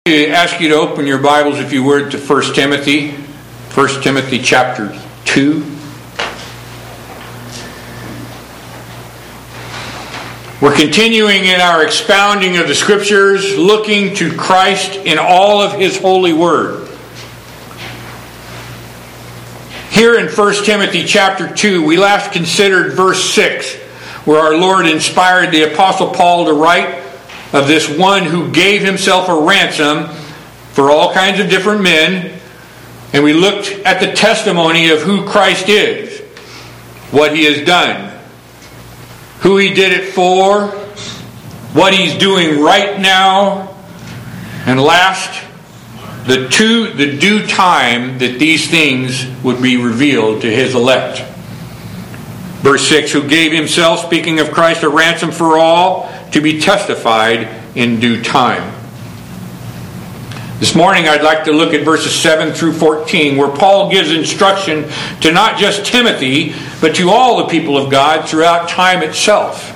I ask you to open your Bibles, if you would, to 1 Timothy. 1 Timothy chapter 2. We're continuing in our expounding of the Scriptures, looking to Christ in all of His holy word. Here in 1 Timothy chapter 2, we last considered verse 6, where our Lord inspired the Apostle Paul to write of this one who gave himself a ransom for all kinds of different men. And we looked at the testimony of who Christ is, what He has done, who He did it for, what He's doing right now, and last, the due time that these things would be revealed to His elect. Verse 6, who gave Himself, speaking of Christ, a ransom for all, to be testified in due time. This morning I'd like to look at verses 7 through 14, where Paul gives instruction to not just Timothy, but to all the people of God throughout time itself.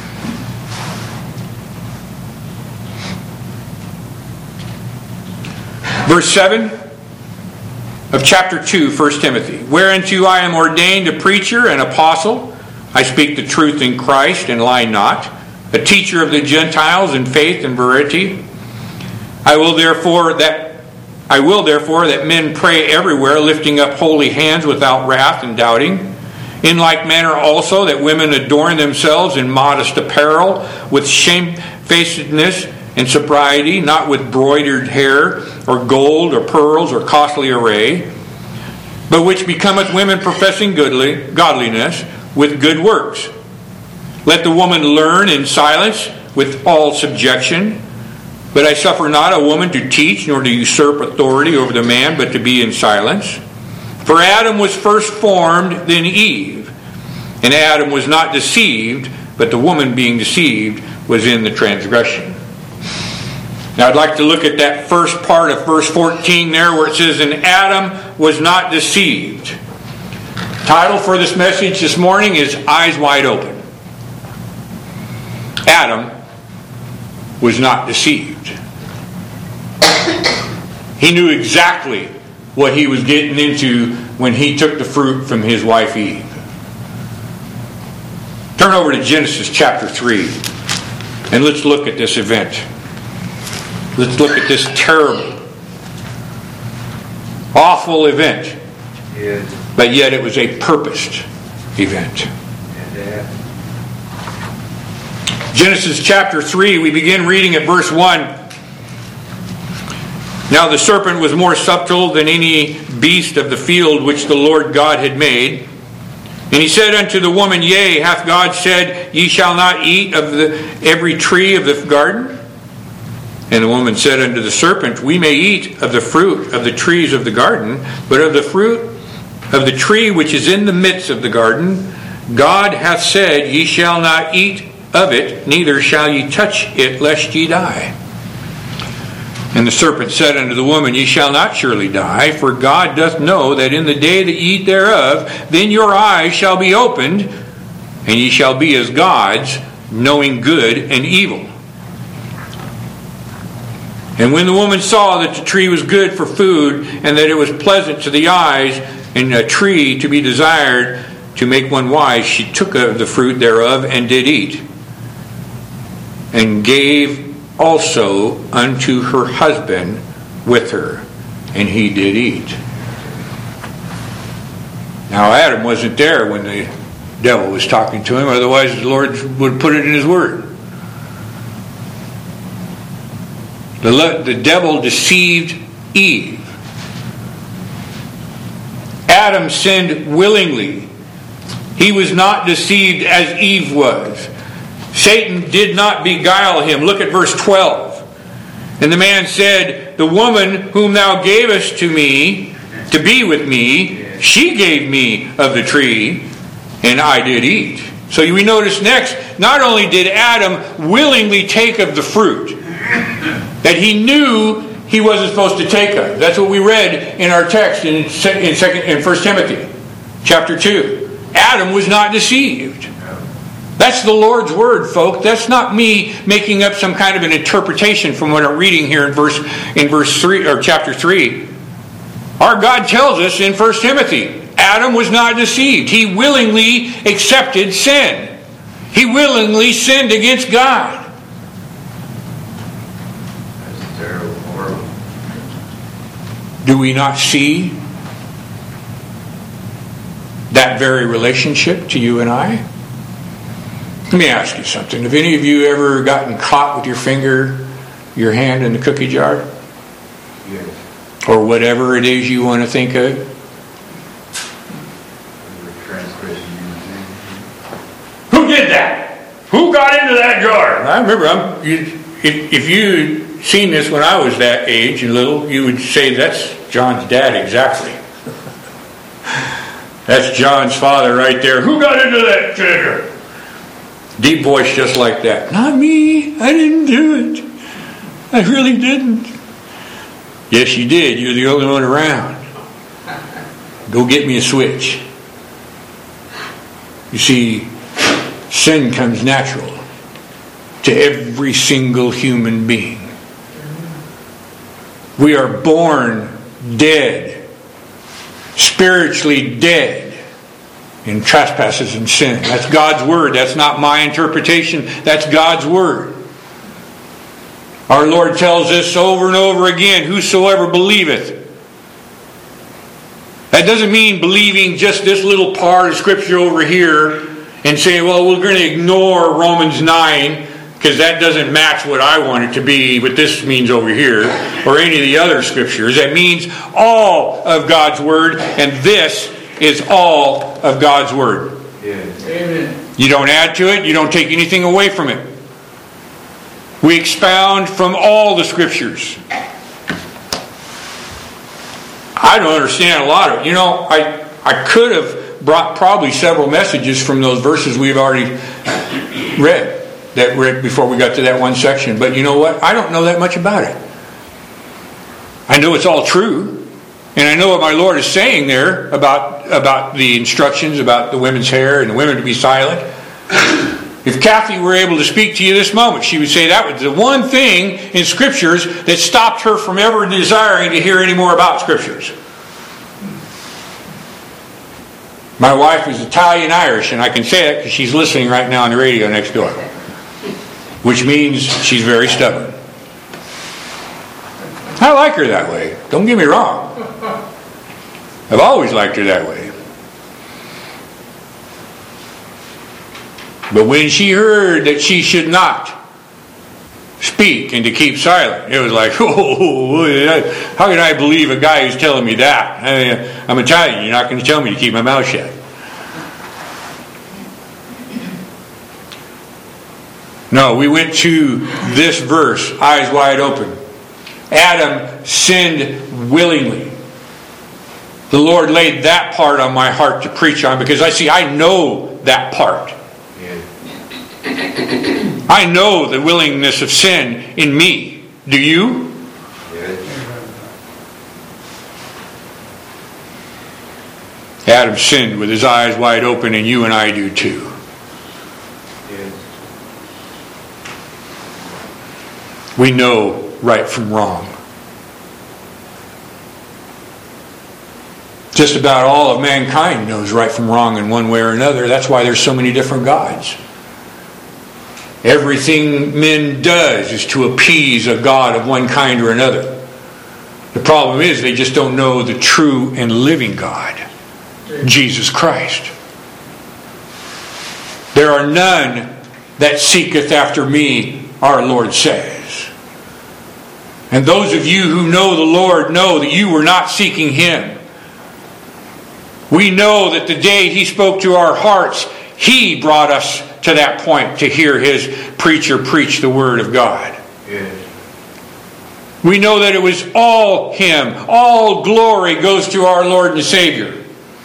Verse 7 of chapter 2, 1 Timothy. Whereunto I am ordained a preacher and apostle. I speak the truth in Christ and lie not. A teacher of the Gentiles in faith and verity. I will therefore that men pray everywhere, lifting up holy hands without wrath and doubting. In like manner also that women adorn themselves in modest apparel, with shamefacedness and sobriety, not with broidered hair, or gold, or pearls, or costly array, but which becometh women professing godliness with good works. Let the woman learn in silence with all subjection. But I suffer not a woman to teach, nor to usurp authority over the man, but to be in silence. For Adam was first formed, then Eve. And Adam was not deceived, but the woman being deceived was in the transgression. Now I'd like to look at that first part of verse 14 there, where it says, and Adam was not deceived. Title for this message this morning is Eyes Wide Open. Adam was not deceived. He knew exactly what he was getting into when he took the fruit from his wife Eve. Turn over to Genesis chapter 3 and let's look at this event. Let's look at this terrible, awful event. Yes. But yet it was a purposed event. Genesis chapter 3, we begin reading at verse 1. Now the serpent was more subtle than any beast of the field which the Lord God had made. And he said unto the woman, Yea, hath God said, Ye shall not eat of every tree of the garden? And the woman said unto the serpent, We may eat of the fruit of the trees of the garden, but of the fruit of the tree which is in the midst of the garden, God hath said, Ye shall not eat of it, neither shall ye touch it, lest ye die. And the serpent said unto the woman, Ye shall not surely die, for God doth know that in the day that ye eat thereof, then your eyes shall be opened, and ye shall be as gods, knowing good and evil. And when the woman saw that the tree was good for food, and that it was pleasant to the eyes, and a tree to be desired to make one wise, she took of the fruit thereof, and did eat, and gave also unto her husband with her, and he did eat. Now Adam wasn't there when the devil was talking to him, otherwise the Lord would put it in His Word. The devil deceived Eve. Adam sinned willingly. He was not deceived as Eve was. Satan did not beguile him. Look at verse 12. And the man said, The woman whom thou gavest to me, to be with me, she gave me of the tree, and I did eat. So we notice next, not only did Adam willingly take of the fruit that he knew he wasn't supposed to take of. That's what we read in our text in 1 Timothy chapter 2. Adam was not deceived. That's the Lord's word, folks. That's not me making up some kind of an interpretation from what I'm reading here in verse 3 or chapter 3. Our God tells us in 1 Timothy, Adam was not deceived. He willingly accepted sin. He willingly sinned against God. That's terrible, horrible. Do we not see that very relationship to you and I? Let me ask you something. Have any of you ever gotten caught with your hand in the cookie jar? Yes. Or whatever it is you want to think of? Who did that? Who got into that jar? I remember, if you'd seen this when I was that age and little, you would say, that's John's dad exactly. That's John's father right there. Who got into that sugar? Deep voice just like that. Not me. I didn't do it. I really didn't. Yes, you did. You're the only one around. Go get me a switch. You see, sin comes natural to every single human being. We are born dead, spiritually dead in trespasses and sin. That's God's word. That's not my interpretation. That's God's word. Our Lord tells us over and over again, whosoever believeth. That doesn't mean believing just this little part of Scripture over here and saying, well, we're going to ignore Romans 9 because that doesn't match what I want it to be, what this means over here, or any of the other Scriptures. That means all of God's Word, and this is all of God's Word. Yes. Amen. You don't add to it. You don't take anything away from it. We expound from all the Scriptures. I don't understand a lot of it. You know, I could have brought probably several messages from those verses we've already read before we got to that one section. But you know what? I don't know that much about it. I know it's all true. And I know what my Lord is saying there about the instructions about the women's hair and the women to be silent. If Kathy were able to speak to you this moment, she would say that was the one thing in Scriptures that stopped her from ever desiring to hear any more about Scriptures. My wife is Italian-Irish, and I can say it because she's listening right now on the radio next door. Which means she's very stubborn. I like her that way. Don't get me wrong. I've always liked her that way. But when she heard that she should not speak and to keep silent, it was like, oh, how can I believe a guy who's telling me that? I'm Italian. You're not going to tell me to keep my mouth shut. No, we went to this verse, eyes wide open. Adam sinned willingly. The Lord laid that part on my heart to preach on because I know that part. I know the willingness of sin in me. Do you? Adam sinned with his eyes wide open, and you and I do too. We know right from wrong. Just about all of mankind knows right from wrong in one way or another. That's why there's so many different gods. Everything men does is to appease a God of one kind or another. The problem is they just don't know the true and living God, Jesus Christ. There are none that seeketh after me, our Lord says. And those of you who know the Lord know that you were not seeking Him. We know that the day He spoke to our hearts, He brought us to that point to hear His preacher preach the Word of God. Yes. We know that it was all Him. All glory goes to our Lord and Savior.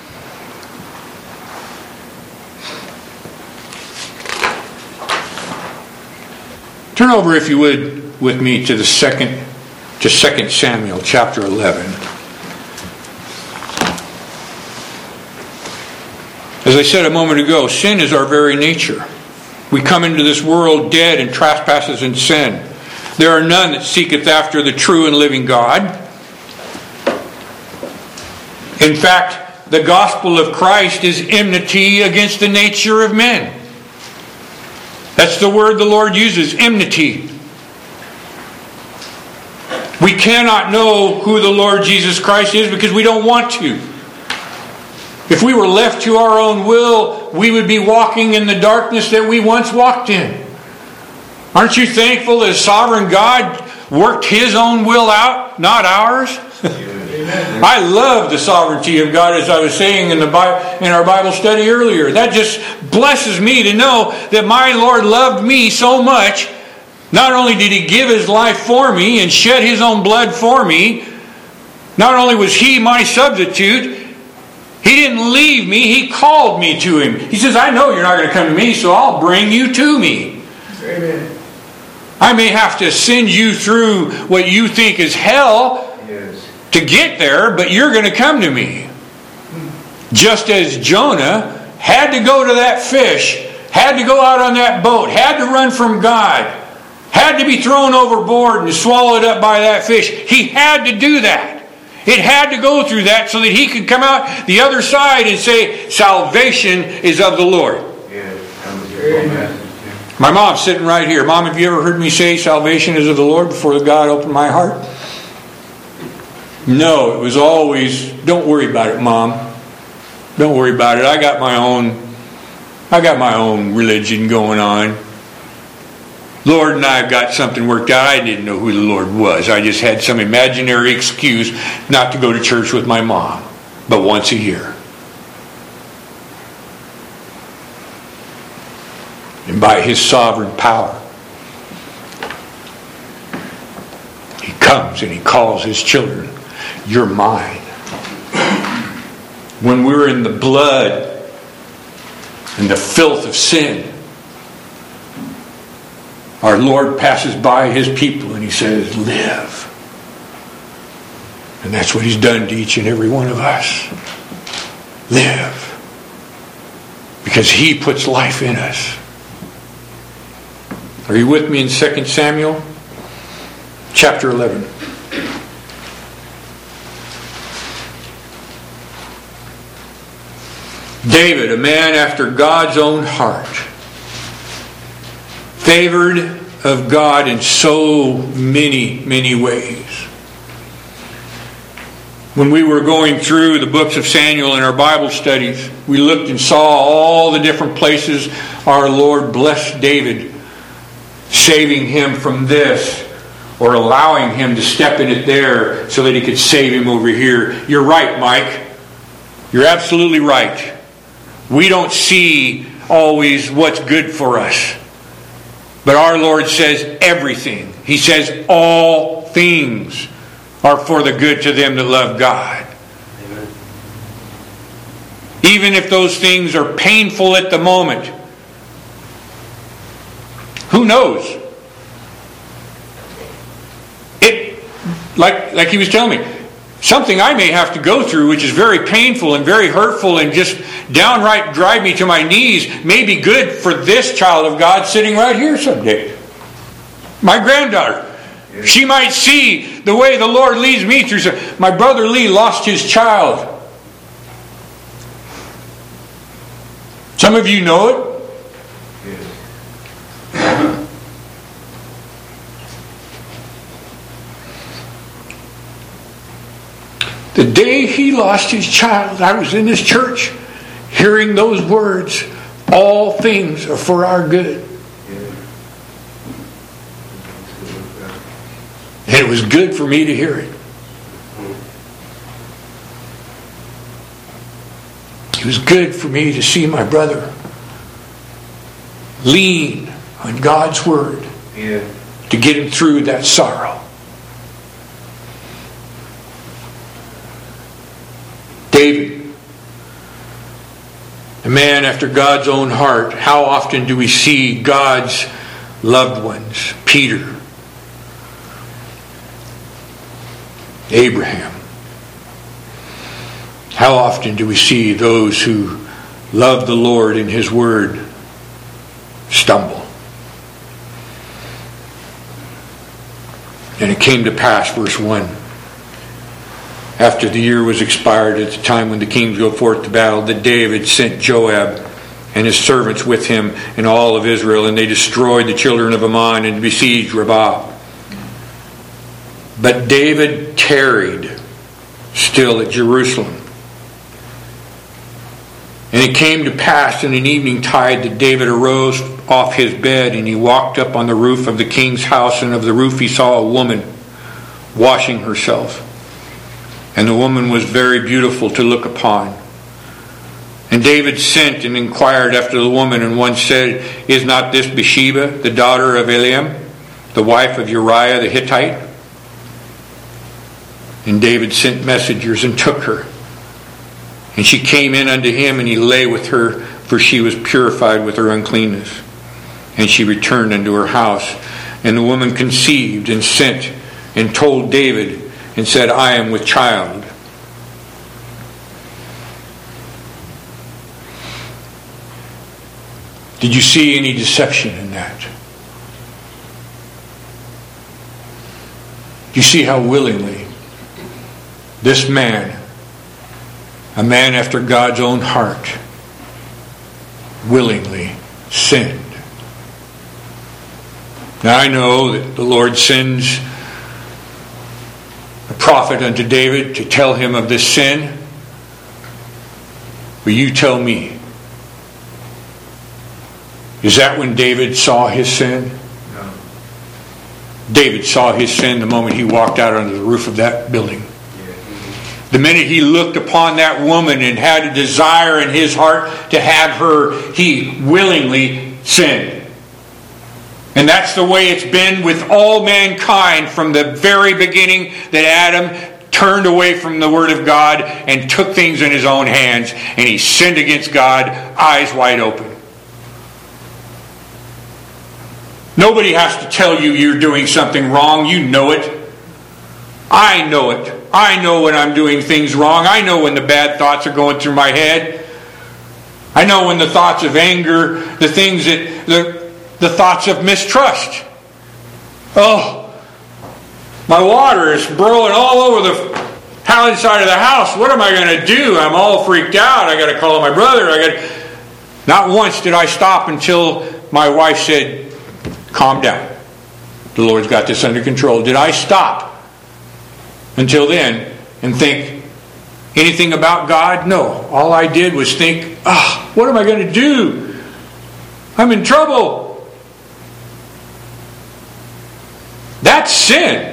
Turn over, if you would, with me to 2 Samuel chapter 11. As I said a moment ago, sin is our very nature. We come into this world dead in trespasses and sin. There are none that seeketh after the true and living God. In fact, the gospel of Christ is enmity against the nature of men. That's the word the Lord uses, enmity. We cannot know who the Lord Jesus Christ is because we don't want to. If we were left to our own will, we would be walking in the darkness that we once walked in. Aren't you thankful that sovereign God worked His own will out, not ours? I love the sovereignty of God, as I was saying in our Bible study earlier. That just blesses me to know that my Lord loved me so much. Not only did He give His life for me and shed His own blood for me, not only was He my substitute, He didn't leave me, He called me to Him. He says, I know you're not going to come to me, so I'll bring you to me. Amen. I may have to send you through what you think is hell to get there, but you're going to come to me. Just as Jonah had to go to that fish, had to go out on that boat, had to run from God, had to be thrown overboard and swallowed up by that fish. He had to do that. It had to go through that so that he could come out the other side and say, salvation is of the Lord. My mom's sitting right here. Mom, have you ever heard me say salvation is of the Lord before God opened my heart? No, it was always, don't worry about it, Mom. Don't worry about it. I got my own religion going on. Lord and I have got something worked out. I didn't know who the Lord was. I just had some imaginary excuse not to go to church with my mom, but once a year. And by His sovereign power, He comes and He calls His children, you're mine. When we're in the blood and the filth of sin, our Lord passes by His people and He says, live. And that's what He's done to each and every one of us. Live. Because He puts life in us. Are you with me in 2 Samuel? Chapter 11. David, a man after God's own heart, favored of God in so many, many ways. When we were going through the books of Samuel in our Bible studies, we looked and saw all the different places our Lord blessed David, saving him from this or allowing him to step in it there so that He could save him over here. You're right, Mike. You're absolutely right. We don't see always what's good for us. But our Lord says everything. He says all things are for the good to them that love God. Amen. Even if those things are painful at the moment. Who knows? Like he was telling me, something I may have to go through which is very painful and very hurtful and just downright drive me to my knees may be good for this child of God sitting right here someday. My granddaughter. She might see the way the Lord leads me through. My brother Lee lost his child. Some of you know it. The day he lost his child, I was in this church hearing those words, all things are for our good. And it was good for me to hear it. It was good for me to see my brother lean on God's Word to get him through that sorrow. David, a man after God's own heart. How often do we see God's loved ones? Peter, Abraham. How often do we see those who love the Lord and His Word stumble. And it came to pass, verse 1, after the year was expired, at the time when the kings go forth to battle, that David sent Joab and his servants with him and all of Israel, and they destroyed the children of Ammon and besieged Rabbah. But David tarried still at Jerusalem. And it came to pass in an evening tide that David arose off his bed, and he walked up on the roof of the king's house, and of the roof he saw a woman washing herself. And the woman was very beautiful to look upon. And David sent and inquired after the woman, and one said, "Is not this Bathsheba, the daughter of Eliam, the wife of Uriah the Hittite?" And David sent messengers and took her. And she came in unto him, and he lay with her, for she was purified with her uncleanness. And she returned unto her house. And the woman conceived and sent and told David, and said, "I am with child." Did you see any deception in that? Do you see how willingly this man, a man after God's own heart, willingly sinned? Now I know that the Lord sends a prophet unto David to tell him of this sin. But you tell me, is that when David saw his sin? No. David saw his sin the moment he walked out onto the roof of that building. The minute he looked upon that woman and had a desire in his heart to have her, he willingly sinned. And that's the way it's been with all mankind from the very beginning, that Adam turned away from the Word of God and took things in his own hands, and he sinned against God, eyes wide open. Nobody has to tell you you're doing something wrong. You know it. I know it. I know when I'm doing things wrong. I know when the bad thoughts are going through my head. I know when the thoughts of anger, the things that the thoughts of mistrust. Oh, my water is boiling all over the inside of the house. What am I going to do? I'm all freaked out. I got to call my brother. Not once did I stop until my wife said, "Calm down. The Lord's got this under control." Did I stop until then and think anything about God? No. All I did was think, what am I going to do? I'm in trouble. That's sin.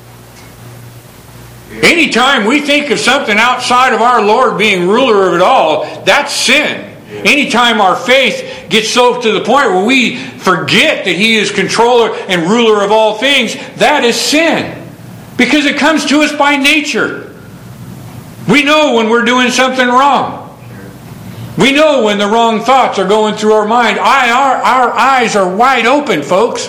Anytime we think of something outside of our Lord being ruler of it all, that's sin. Anytime our faith gets so to the point where we forget that He is controller and ruler of all things, that is sin. Because it comes to us by nature. We know when we're doing something wrong. We know when the wrong thoughts are going through our mind. Our eyes are wide open, folks.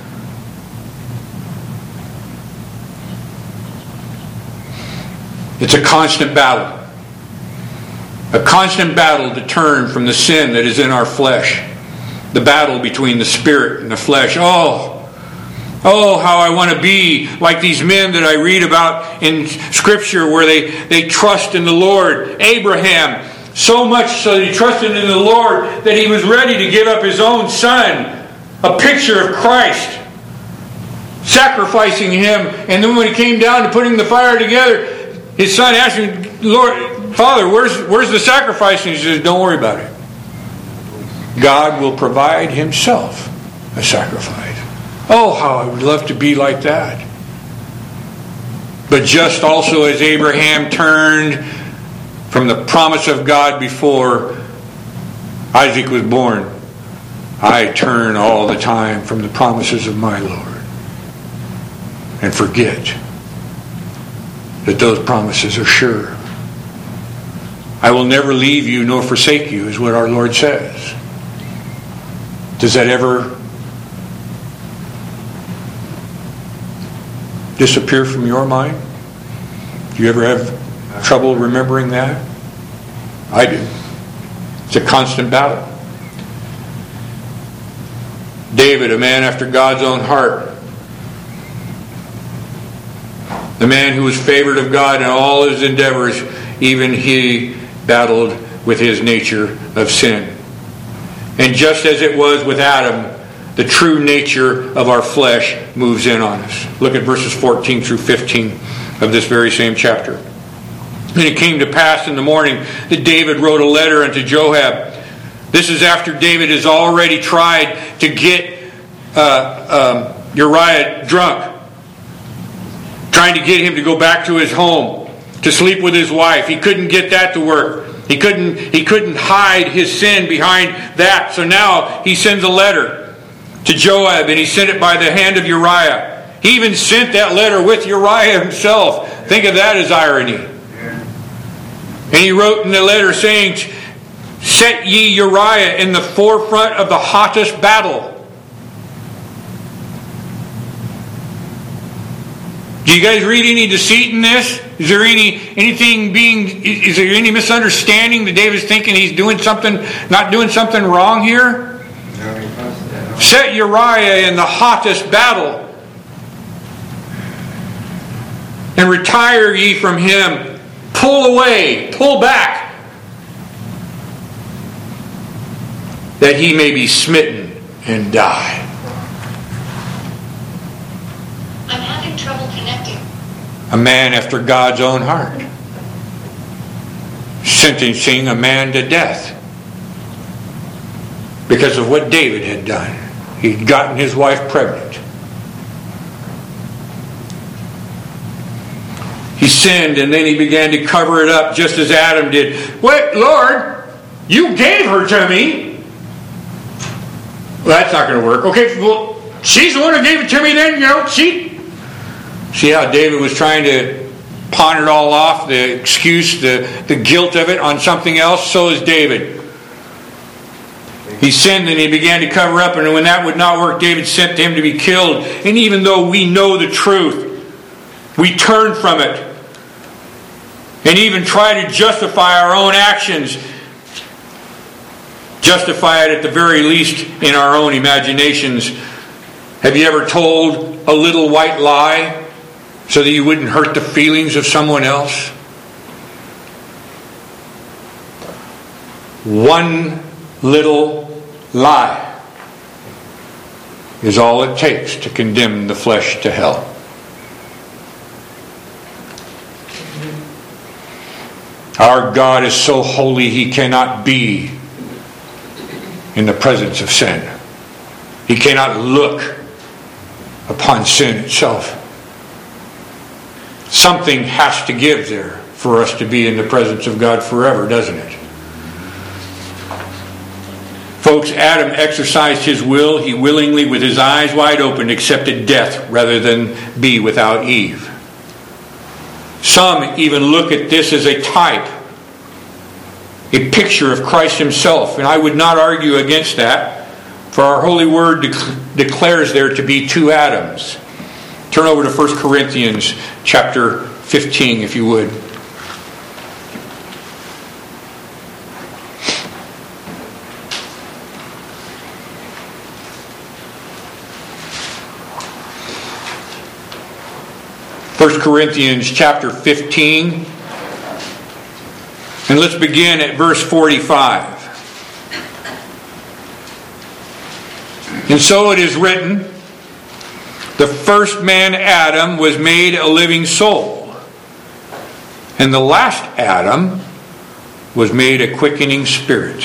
It's a constant battle. A constant battle to turn from the sin that is in our flesh. The battle between the spirit and the flesh. Oh, how I want to be like these men that I read about in Scripture, where they trust in the Lord. Abraham, so much so that he trusted in the Lord that he was ready to give up his own son. A picture of Christ. Sacrificing him. And then when he came down to putting the fire together, his son asked him, "Lord, Father, where's the sacrifice?" And he says, "Don't worry about it. God will provide Himself a sacrifice." Oh, how I would love to be like that. But just also as Abraham turned from the promise of God before Isaac was born, I turn all the time from the promises of my Lord and forget that those promises are sure. I will never leave you nor forsake you, is what our Lord says. Does that ever disappear from your mind? Do you ever have trouble remembering that? I do. It's a constant battle. David, a man after God's own heart. The man who was favored of God in all his endeavors, even he battled with his nature of sin. And just as it was with Adam, the true nature of our flesh moves in on us. Look at verses 14 through 15 of this very same chapter. And it came to pass in the morning that David wrote a letter unto Joab. This is after David has already tried to get Uriah drunk, trying to get him to go back to his home, to sleep with his wife. He couldn't get that to work. He couldn't hide his sin behind that. So now he sends a letter to Joab, and he sent it by the hand of Uriah. He even sent that letter with Uriah himself. Think of that as irony. And he wrote in the letter saying, "Set ye Uriah in the forefront of the hottest battle." Do you guys read any deceit in this? Is there any misunderstanding that David's thinking he's not doing something wrong here? Set Uriah in the hottest battle, and retire ye from him. Pull away, pull back, that he may be smitten and die. I'm having trouble connecting. A man after God's own heart, sentencing a man to death because of what David had done. He'd gotten his wife pregnant. He sinned, and then he began to cover it up just as Adam did. "Wait, Lord, you gave her to me." Well, that's not going to work. Okay, well, she's the one who gave it to me then, See how David was trying to pawn it all off, the excuse, the guilt of it on something else? So is David. He sinned and he began to cover up, and when that would not work, David sent him to be killed. And even though we know the truth, we turn from it and even try to justify our own actions. Justify it at the very least in our own imaginations. Have you ever told a little white lie so that you wouldn't hurt the feelings of someone else? One little lie is all it takes to condemn the flesh to hell. Our God is so holy he cannot be in the presence of sin. He cannot look upon sin itself. Something has to give there for us to be in the presence of God forever, doesn't it? Folks, Adam exercised his will. He willingly, with his eyes wide open, accepted death rather than be without Eve. Some even look at this as a type, a picture of Christ himself, and I would not argue against that, for our holy word declares there to be two Adams. Turn over to 1 Corinthians chapter 15, if you would. First Corinthians chapter 15. And let's begin at verse 45. And so it is written, the first man, Adam, was made a living soul, and the last Adam was made a quickening spirit.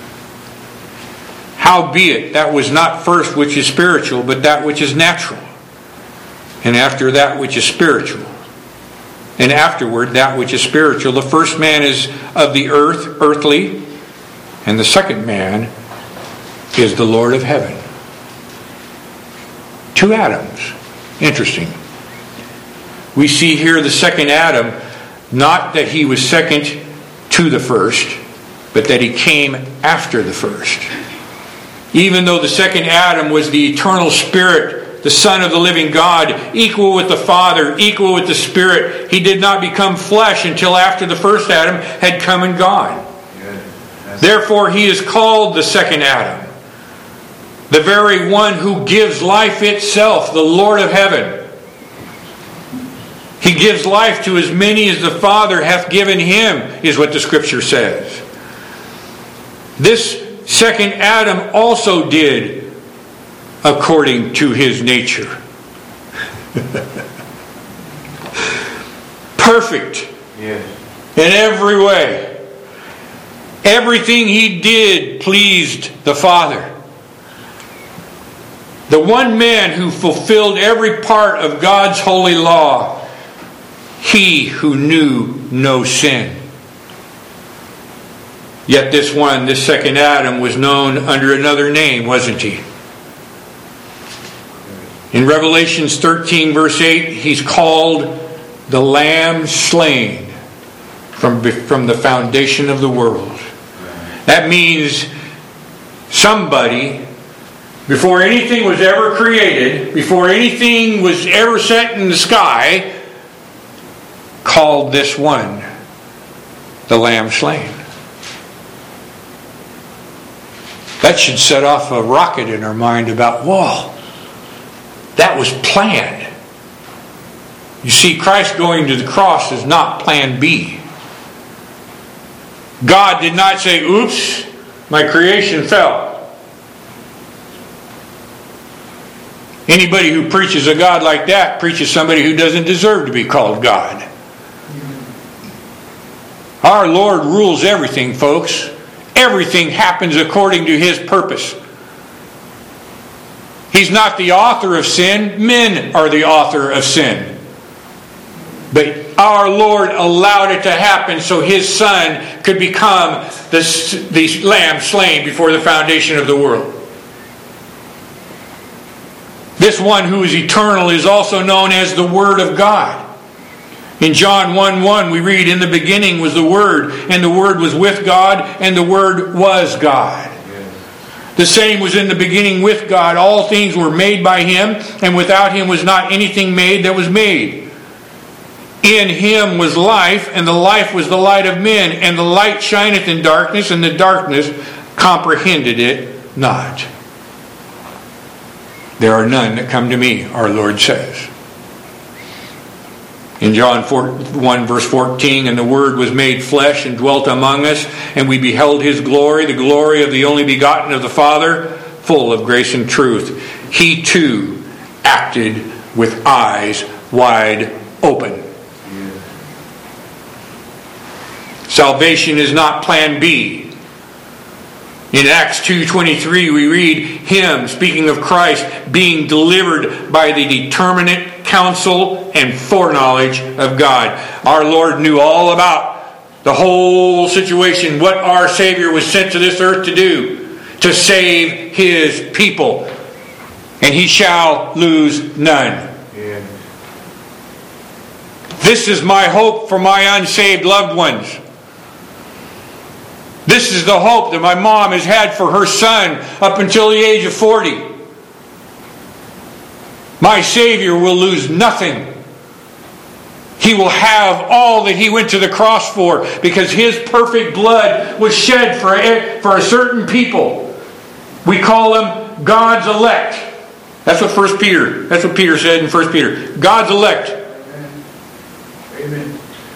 Howbeit, that was not first which is spiritual, but that which is natural, and after that which is spiritual. And afterward, that which is spiritual. The first man is of the earth, earthly, and the second man is the Lord of heaven. Two Adams. Interesting. We see here the second Adam, not that he was second to the first, but that he came after the first. Even though the second Adam was the eternal spirit, the Son of the living God, equal with the Father, equal with the Spirit, he did not become flesh until after the first Adam had come and gone. Therefore, he is called the second Adam. The very one who gives life itself, the Lord of heaven. He gives life to as many as the Father hath given him, is what the Scripture says. This second Adam also did according to his nature. Perfect in every way. Everything he did pleased the Father. The one man who fulfilled every part of God's holy law. He who knew no sin. Yet this second Adam, was known under another name, wasn't he? In Revelation 13 verse 8, he's called the Lamb slain from the foundation of the world. That means somebody, before anything was ever created, before anything was ever set in the sky, called this one the Lamb slain. That should set off a rocket in our mind about, whoa, that was planned. You see, Christ going to the cross is not plan B. God did not say, oops, my creation fell. Anybody who preaches a God like that preaches somebody who doesn't deserve to be called God. Our Lord rules everything, folks. Everything happens according to His purpose. He's not the author of sin. Men are the author of sin. But our Lord allowed it to happen so His Son could become the Lamb slain before the foundation of the world. This one who is eternal is also known as the Word of God. In John 1:1 we read, in the beginning was the Word, and the Word was with God, and the Word was God. The same was in the beginning with God. All things were made by Him, and without Him was not anything made that was made. In Him was life, and the life was the light of men, and the light shineth in darkness, and the darkness comprehended it not. There are none that come to me, our Lord says. In John 1 verse 14, and the Word was made flesh and dwelt among us, and we beheld His glory, the glory of the only begotten of the Father, full of grace and truth. He too acted with eyes wide open. Salvation is not plan B. In Acts 2:23 we read Him, speaking of Christ, being delivered by the determinate counsel and foreknowledge of God. Our Lord knew all about the whole situation, what our Savior was sent to this earth to do, to save His people. And He shall lose none. Yeah. This is my hope for my unsaved loved ones. This is the hope that my mom has had for her son up until the age of 40. My Savior will lose nothing. He will have all that He went to the cross for, because His perfect blood was shed for a certain people. We call them God's elect. That's what Peter said in 1 Peter. God's elect. Amen. Amen.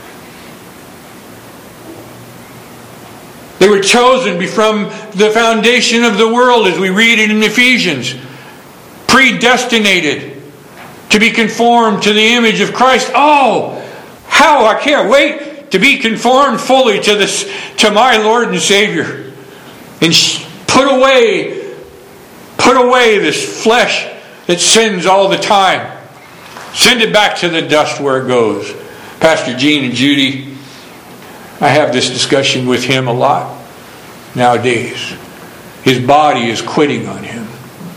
They were chosen from the foundation of the world, as we read it in Ephesians. Predestinated to be conformed to the image of Christ. Oh, how I can't wait to be conformed fully to my Lord and Savior. And put away this flesh that sins all the time. Send it back to the dust where it goes. Pastor Gene and Judy, I have this discussion with him a lot nowadays. His body is quitting on him.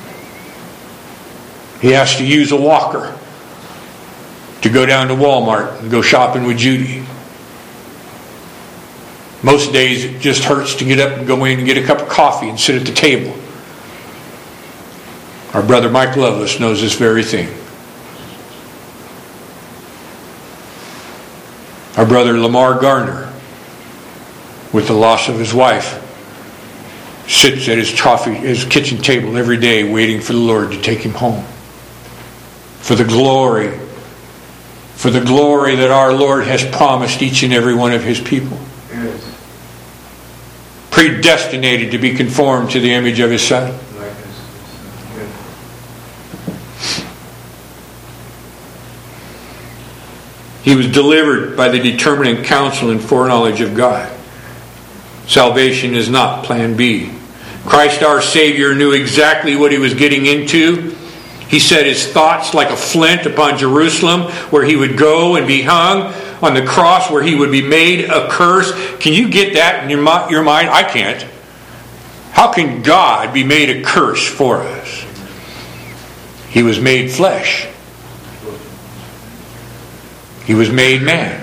He has to use a walker to go down to Walmart and go shopping with Judy. Most days it just hurts to get up and go in and get a cup of coffee and sit at the table. Our brother Mike Lovelace knows this very thing. Our brother Lamar Garner, with the loss of his wife, sits at his kitchen table every day waiting for the Lord to take him home. For the glory that our Lord has promised each and every one of His people. Yes. Predestinated to be conformed to the image of His Son. He was delivered by the determinate counsel and foreknowledge of God. Salvation is not plan B. Christ our Savior knew exactly what He was getting into. He set His thoughts like a flint upon Jerusalem, where He would go and be hung, on the cross where He would be made a curse. Can you get that in your mind? I can't. How can God be made a curse for us? He was made flesh. He was made man.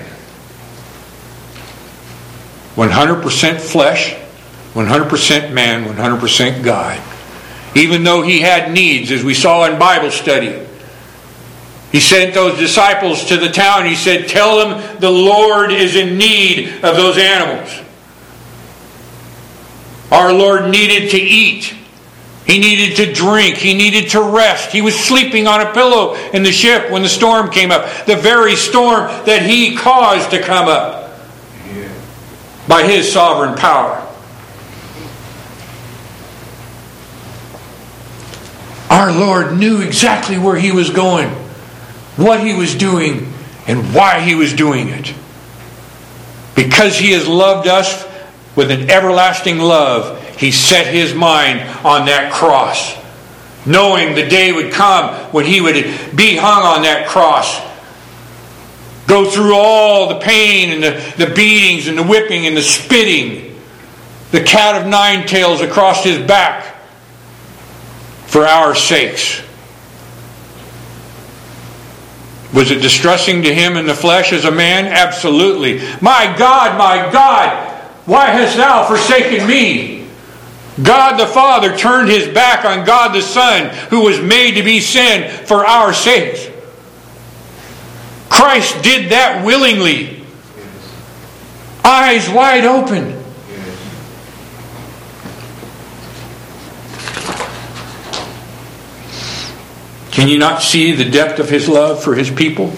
100% flesh, 100% man, 100% God. Even though He had needs, as we saw in Bible study. He sent those disciples to the town. He said, tell them the Lord is in need of those animals. Our Lord needed to eat. He needed to drink. He needed to rest. He was sleeping on a pillow in the ship when the storm came up. The very storm that He caused to come up by His sovereign power. Our Lord knew exactly where He was going, what He was doing, and why He was doing it. Because He has loved us with an everlasting love, He set His mind on that cross, knowing the day would come when He would be hung on that cross, go through all the pain and the beatings and the whipping and the spitting, the cat of nine tails across His back for our sakes. Was it distressing to Him in the flesh as a man? Absolutely. My God, why hast Thou forsaken me? God the Father turned His back on God the Son, who was made to be sin for our sakes. Christ did that willingly. Eyes wide open. Can you not see the depth of His love for His people?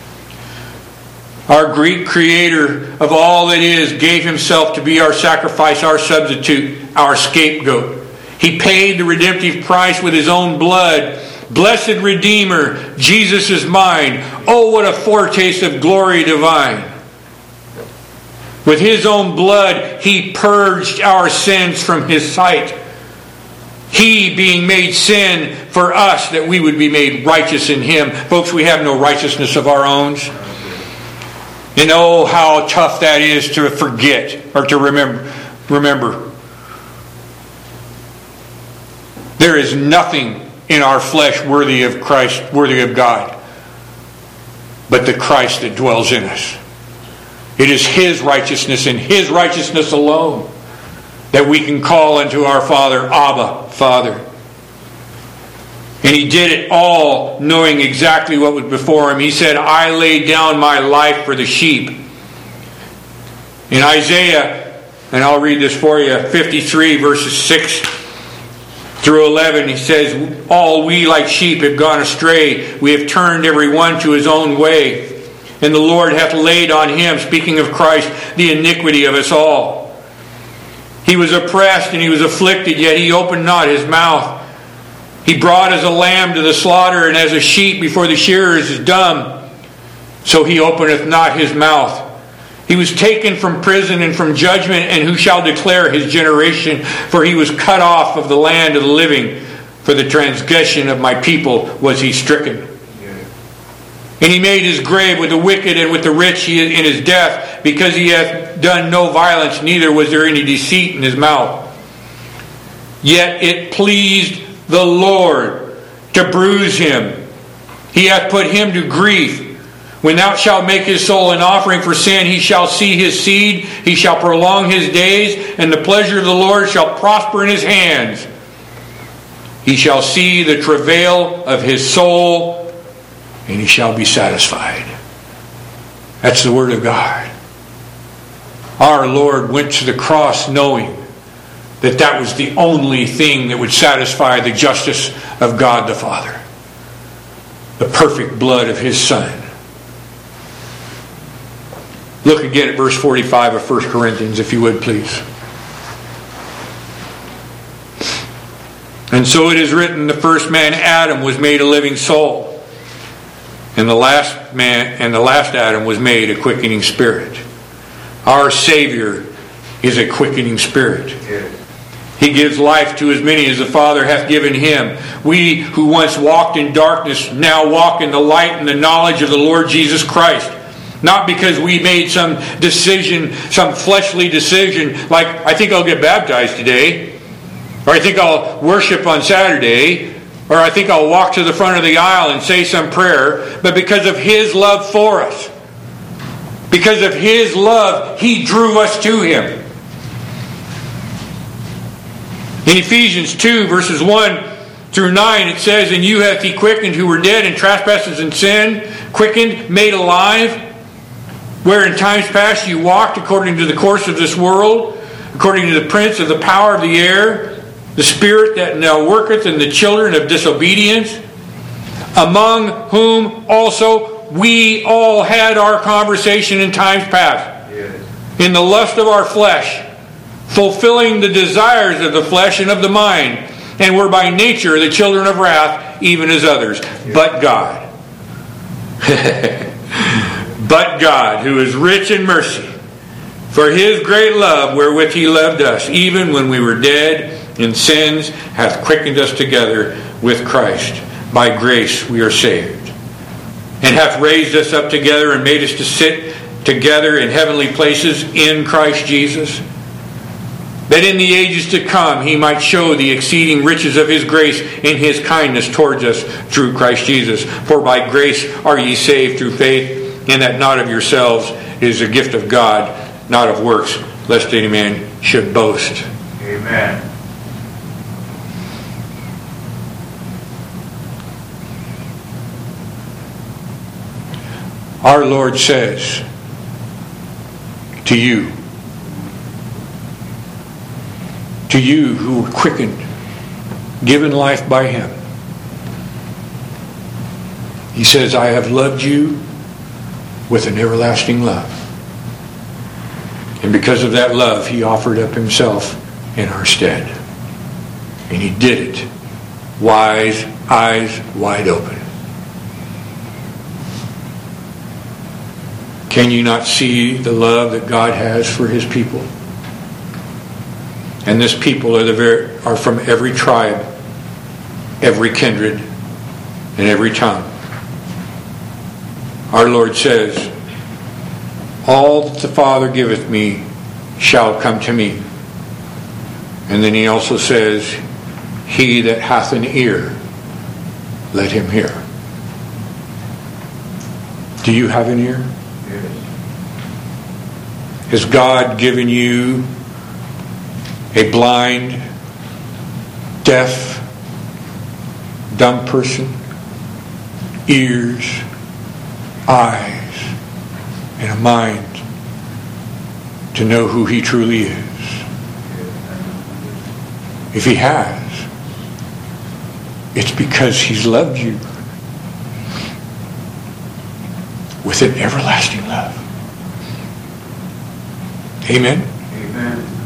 Our great Creator of all that is gave Himself to be our sacrifice, our substitute, our scapegoat. He paid the redemptive price with His own blood. Blessed Redeemer, Jesus is mine. Oh, what a foretaste of glory divine. With His own blood, He purged our sins from His sight. He being made sin for us, that we would be made righteous in Him. Folks, we have no righteousness of our own. And oh, how tough that is to forget or to remember. There is nothing in our flesh worthy of Christ, worthy of God, but the Christ that dwells in us. It is His righteousness and His righteousness alone that we can call unto our Father, Abba, Father. And He did it all knowing exactly what was before Him. He said, I lay down my life for the sheep. In Isaiah, and I'll read this for you, 53 verses 6 through 11, He says, all we like sheep have gone astray. We have turned every one to his own way. And the Lord hath laid on Him, speaking of Christ, the iniquity of us all. He was oppressed and He was afflicted, yet He opened not His mouth. He brought as a lamb to the slaughter, and as a sheep before the shearers is dumb, so He openeth not His mouth. He was taken from prison and from judgment, and who shall declare His generation? For He was cut off of the land of the living. For the transgression of my people was He stricken. And He made His grave with the wicked and with the rich in His death, because He hath done no violence, neither was there any deceit in His mouth. Yet it pleased the Lord to bruise Him. He hath put Him to grief. When thou shalt make His soul an offering for sin, He shall see His seed, He shall prolong His days, and the pleasure of the Lord shall prosper in His hands. He shall see the travail of His soul, and He shall be satisfied. That's the Word of God. Our Lord went to the cross knowing that was the only thing that would satisfy the justice of God the Father. The perfect blood of His Son. Look again at verse 45 of 1 Corinthians, if you would, please. And so it is written, the first man, Adam, was made a living soul. And the last Adam was made a quickening spirit. Our Savior is a quickening spirit. He gives life to as many as the Father hath given Him. We who once walked in darkness now walk in the light and the knowledge of the Lord Jesus Christ. Not because we made some decision, some fleshly decision, like I think I'll get baptized today, or I think I'll worship on Saturday, or I think I'll walk to the front of the aisle and say some prayer, but because of His love for us. Because of His love, He drew us to Him. In Ephesians 2, verses 1 through 9, it says, and you hath He quickened who were dead in trespasses and sin, quickened, made alive, where in times past you walked according to the course of this world, according to the prince of the power of the air, the spirit that now worketh in the children of disobedience, among whom also we all had our conversation in times past, in the lust of our flesh, fulfilling the desires of the flesh and of the mind, and were by nature the children of wrath, even as others. But God, but God, who is rich in mercy, for His great love wherewith He loved us, even when we were dead in sins, hath quickened us together with Christ. By grace we are saved. And hath raised us up together and made us to sit together in heavenly places in Christ Jesus, that in the ages to come He might show the exceeding riches of His grace in His kindness towards us through Christ Jesus. For by grace are ye saved through faith, and that not of yourselves, it is a gift of God, not of works, lest any man should boast. Amen. Our Lord says to you who were quickened, given life by Him, He says, I have loved you with an everlasting love. And because of that love, He offered up Himself in our stead. And He did it, eyes wide open. Can you not see the love that God has for His people? And this people are from every tribe, every kindred, and every tongue. Our Lord says, all that the Father giveth me shall come to me. And then He also says, he that hath an ear, let him hear. Do you have an ear? Has God given you a blind, deaf, dumb person ears, eyes, and a mind to know who He truly is? If He has, it's because He's loved you with an everlasting love. Amen? Amen.